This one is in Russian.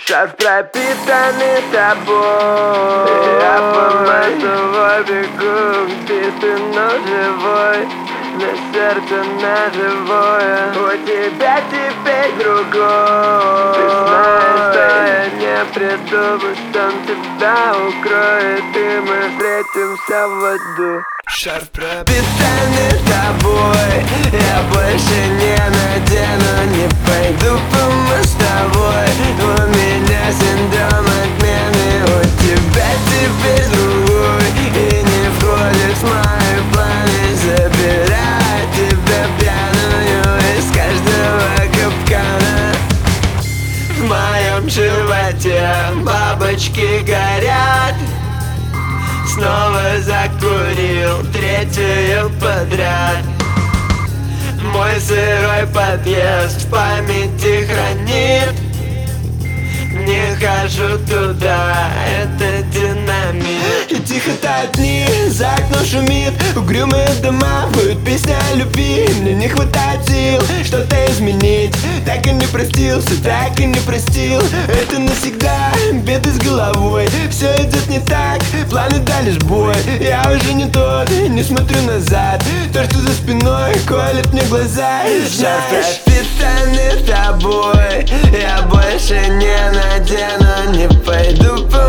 Шарф пропитанный тобой, я по мостовой бегу, где ты, но живой, на сердце ножевое. У тебя теперь другой. Ты знаешь, что я не приду, пусть он тебя укроет, и мы встретимся в аду. Шарф пропитанный тобой, я больше не надену, не пойду по мостовой. У меня синдром отмены, у тебя теперь другой, и не входит в мои планы забирать тебя пьяную из каждого капкана. В моем животе бабочки горят. Снова закурил третью подряд. Мой сырой подъезд в памяти хранит. Не хожу туда, это динамит. И тихо тают дни, за окном шумит. Угрюмые дома, поют песня о любви. Мне не хватает сил что-то изменить. Так и не простился, так и не простил. Это навсегда, беды с головой. Все идет не так, планы дали сбой. Я уже не тот, не смотрю назад. То, что за спиной колет мне глаза. И шарф пропитанный тобой, я больше не надену, не пойду по